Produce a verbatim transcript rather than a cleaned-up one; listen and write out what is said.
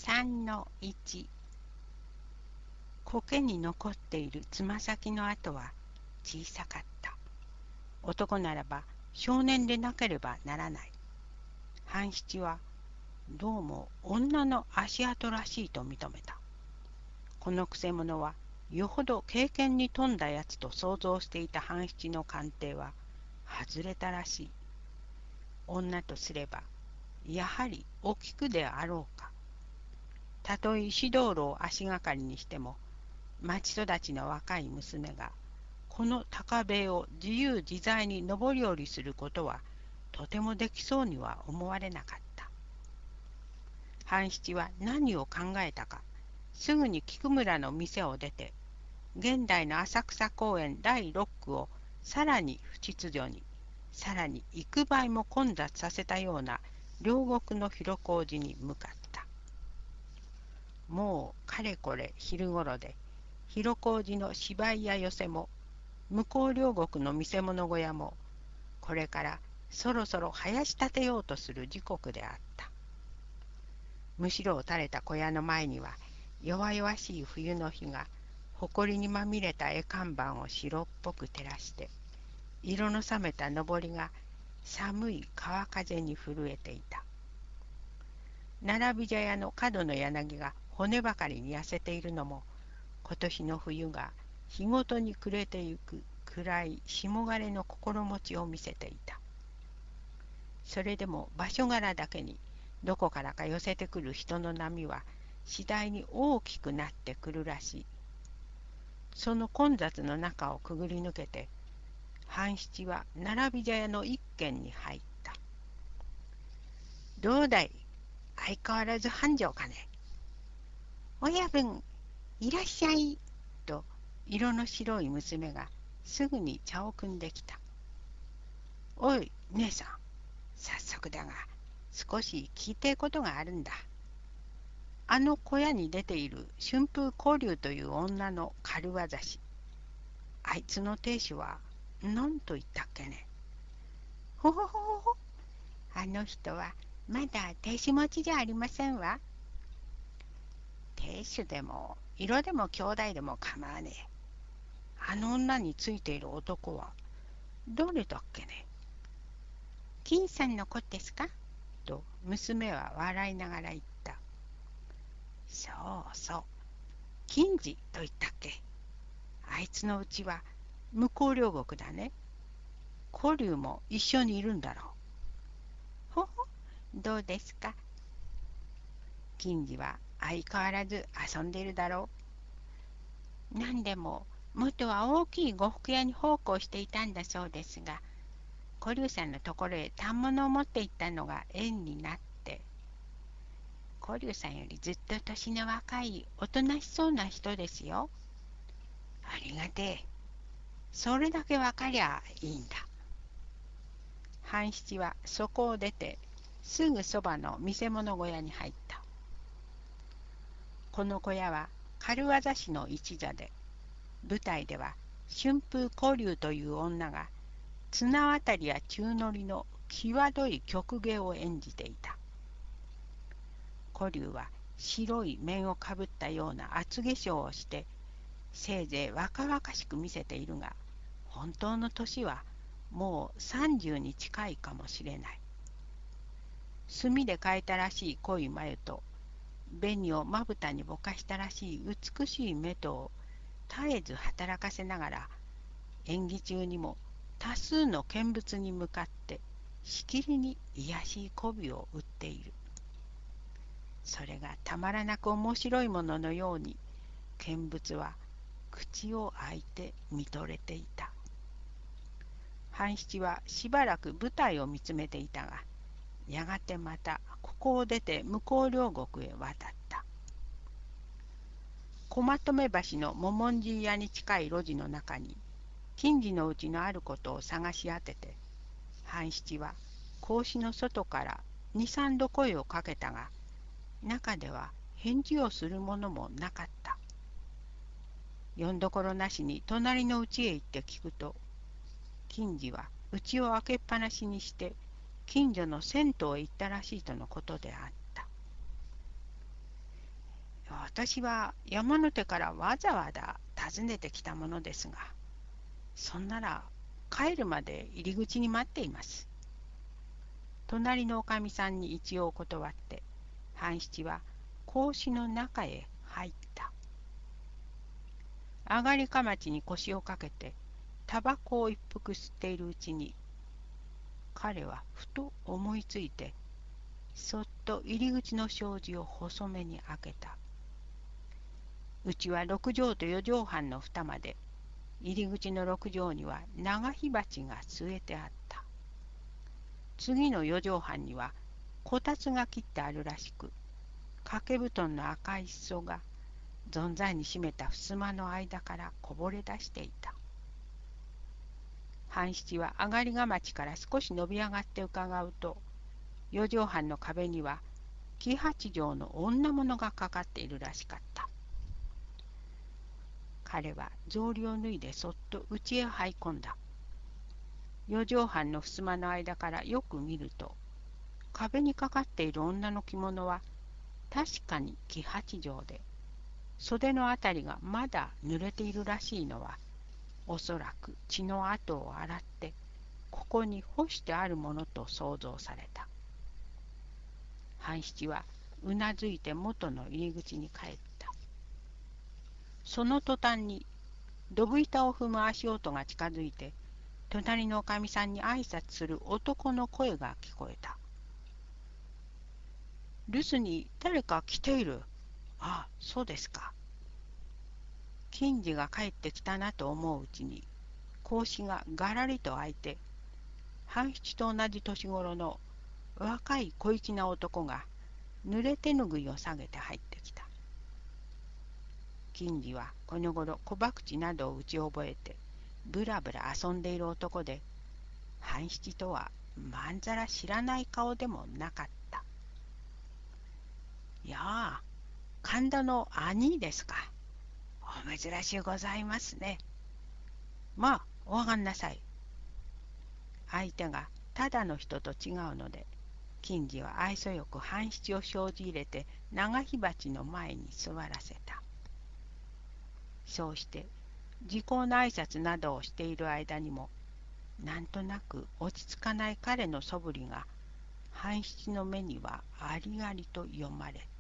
さんのいち。苔に残っているつま先の跡は小さかった。男ならば少年でなければならない。半七はどうも女の足跡らしいと認めた。このくせ者はよほど経験に富んだやつと想像していた半七の鑑定は外れたらしい。女とすればやはりお菊であろうか。たとえ石灯籠を足がかりにしても町育ちの若い娘がこの高塀を自由自在に上り下りすることはとてもできそうには思われなかった。半七は何を考えたか、すぐに菊村の店を出て、現代の浅草公園だいろっくをさらに不秩序に、さらに幾倍も混雑させたような両国の広小路に向かった。もうかれこれ昼ごろで、広小路の芝居や寄せも、向こう両国の見せ物小屋も、これからそろそろ生やし立てようとする時刻であった。むしろを垂れた小屋の前には、弱々しい冬の日が、埃にまみれた絵看板を白っぽく照らして、色の冷めたのぼりが寒い川風に震えていた。並び茶屋の角の柳が骨ばかりに痩せているのも、今年の冬が日ごとに暮れてゆく暗い霜枯れの心持ちを見せていた。それでも場所柄だけにどこからか寄せてくる人の波は次第に大きくなってくるらしい。その混雑の中をくぐり抜けて、半七は並び茶屋の一軒に入った。どうだい、相変わらず繁盛かね。親分、いらっしゃい。と色の白い娘がすぐに茶を汲んできた。おい、姉さん、早速だが少し聞いてえことがあるんだ。あの小屋に出ている春風古流という女の軽業師、あいつの亭主は何と言ったっけね。ほほほほほ、あの人はまだ亭主持ちじゃありませんわ。亭主でも色でも兄弟でも構わねえ。あの女についている男はどれだっけね。金さんの子ですかと娘は笑いながら言った。そうそう、金次と言ったっけ。あいつのうちは向こう両国だね。古流も一緒にいるんだろう。ほほ、どうですか。金次は相変わらず遊んでいるだろう。何でも元は大きい呉服屋に奉公していたんだそうですが、古流さんのところへ反物を持って行ったのが縁になって、古流さんよりずっと年の若いおとなしそうな人ですよ。ありがてえ。それだけわかりゃいいんだ。半七はそこを出てすぐそばの見せ物小屋に入った。この小屋は軽業師の一座で、舞台では春風古流という女が綱渡りや宙乗りの際どい曲芸を演じていた。古流は白い面をかぶったような厚化粧をしてせいぜい若々しく見せているが、本当の年はもう三十に近いかもしれない。墨で描いたらしい濃い眉と紅をまぶたにぼかしたらしい美しい目とを絶えず働かせながら、演技中にも多数の見物に向かってしきりに卑しい媚びを売っている。それがたまらなく面白いもののように、見物は口を開いて見とれていた。半七はしばらく舞台を見つめていたが、やがてまたここを出て向こう両国へ渡った。駒留橋のももんじ屋に近い路地の中に金次のうちのあることを探し当てて、半七は格子の外から二三度声をかけたが、中では返事をするものもなかった。よんどころなしに隣の家へ行って聞くと、金次は家を開けっぱなしにして近所の銭湯へ行ったらしいとのことであった。 私は山の手からわざわざ訪ねてきたものですが、そんなら帰るまで入り口に待っています。隣のおかみさんに一応断って、半七は格子の中へ入った。上がりかまちに腰をかけて、タバコを一服吸っているうちに、彼はふと思いついて、そっと入り口の障子を細めに開けた。うちは六畳と四畳半の二間で、入り口の六畳には長火鉢が据えてあった。次の四畳半にはこたつが切ってあるらしく、掛け布団の赤い裾が存在に締めた襖の間からこぼれ出していた。半七は上がりがまちから少し伸び上がって伺うと、四畳半の壁には黄八丈の女物がかかっているらしかった。彼は草履を脱いでそっと家へ這い込んだ。四畳半の襖の間からよく見ると、壁にかかっている女の着物は確かに黄八丈で、袖のあたりがまだ濡れているらしいのは、おそらく血の跡を洗ってここに干してあるものと想像された。半七はうなずいて元の入り口に帰った。その途端にどぶ板を踏む足音が近づいて、隣のおかみさんに挨拶する男の声が聞こえた。留守に誰か来ている。ああ、そうですか。金次が帰ってきたなと思ううちに、格子ががらりと開いて、半七と同じ年頃の若い小粋な男が濡れ手ぬぐいを下げて入ってきた。金次はこのごろ小博打などを打ち覚えて、ぶらぶら遊んでいる男で、半七とはまんざら知らない顔でもなかった。いやあ、神田の兄ですか。お珍しゅうございますね。まあ、お上がんなさい。相手がただの人と違うので、金次は愛想よく半七を障子入れて長火鉢の前に座らせた。そうして時効の挨拶などをしている間にも、なんとなく落ち着かない彼の素振りが半七の目にはありありと読まれた。